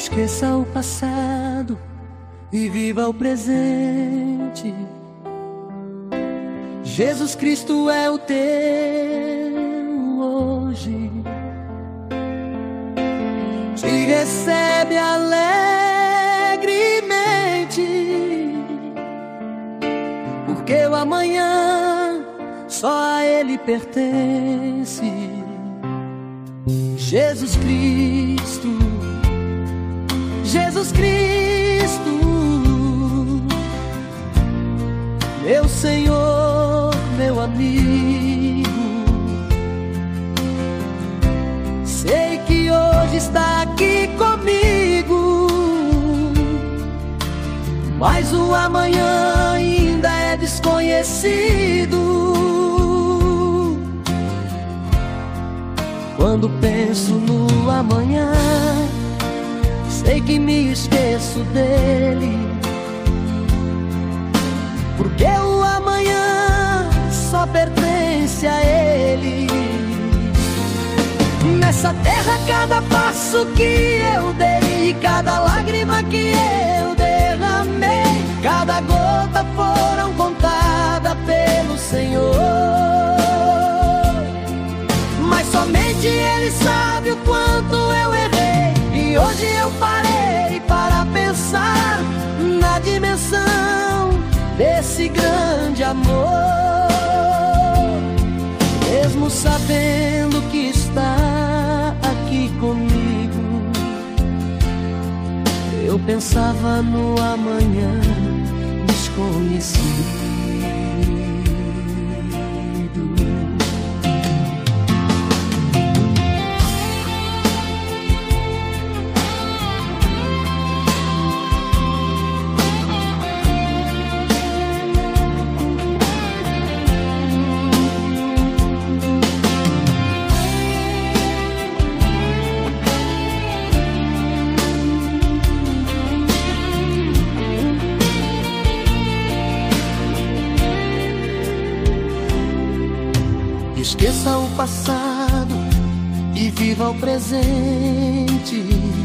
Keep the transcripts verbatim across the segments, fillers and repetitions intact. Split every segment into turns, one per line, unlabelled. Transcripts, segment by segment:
Esqueça o passado e viva o presente. Jesus Cristo é o teu hoje. Te recebe alegremente, porque o amanhã só a Ele pertence. Jesus Cristo, Jesus Cristo, meu Senhor, meu amigo. Sei que hoje está aqui comigo, mas o amanhã ainda é desconhecido. Quando penso no amanhã, sei que me esqueço dele, porque o amanhã só pertence a Ele. Nessa terra, cada passo que eu dei, cada lágrima que eu derramei, cada gota foram contadas pelo Senhor. Mas somente Ele sabe o quanto eu errei, e hoje eu parei para pensar na dimensão desse grande amor. Mesmo sabendo que está aqui comigo, eu pensava no amanhã desconhecido. Esqueça o passado e viva o presente.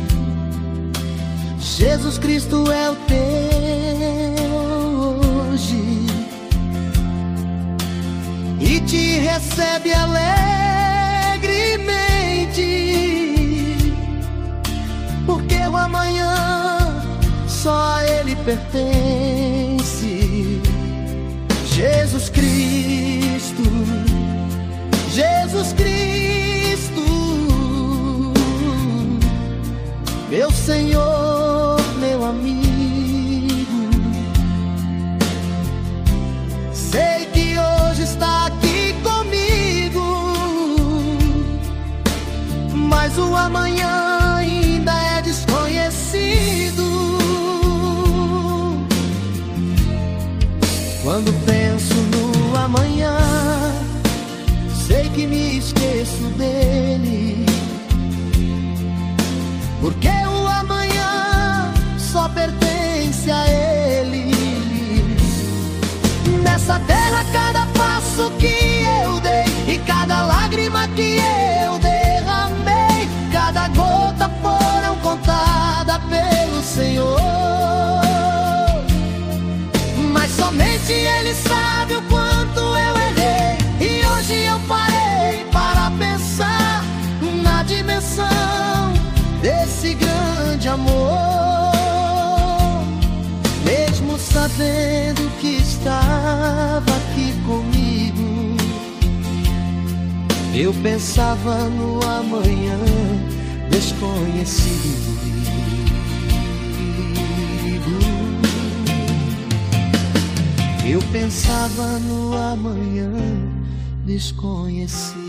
Jesus Cristo é o teu hoje e te recebe alegremente, porque o amanhã só a Ele pertence. Jesus Cristo, Jesus Cristo, meu Senhor, meu amigo. Sei que hoje está aqui comigo, mas o amanhã ainda é desconhecido. Quando penso no amanhã, sei que me esqueço dele, porque o amanhã só pertence a Ele. Nessa terra, cada passo que eu dei e cada lágrima que eu derramei, cada gota foram contadas pelo Senhor. Mas somente Ele sabe o quanto eu errei, e hoje eu parei para pensar na dimensão desse grande amor. Mesmo sabendo que estava aqui comigo, eu pensava no amanhã desconhecido. Eu pensava no amanhã desconhecido.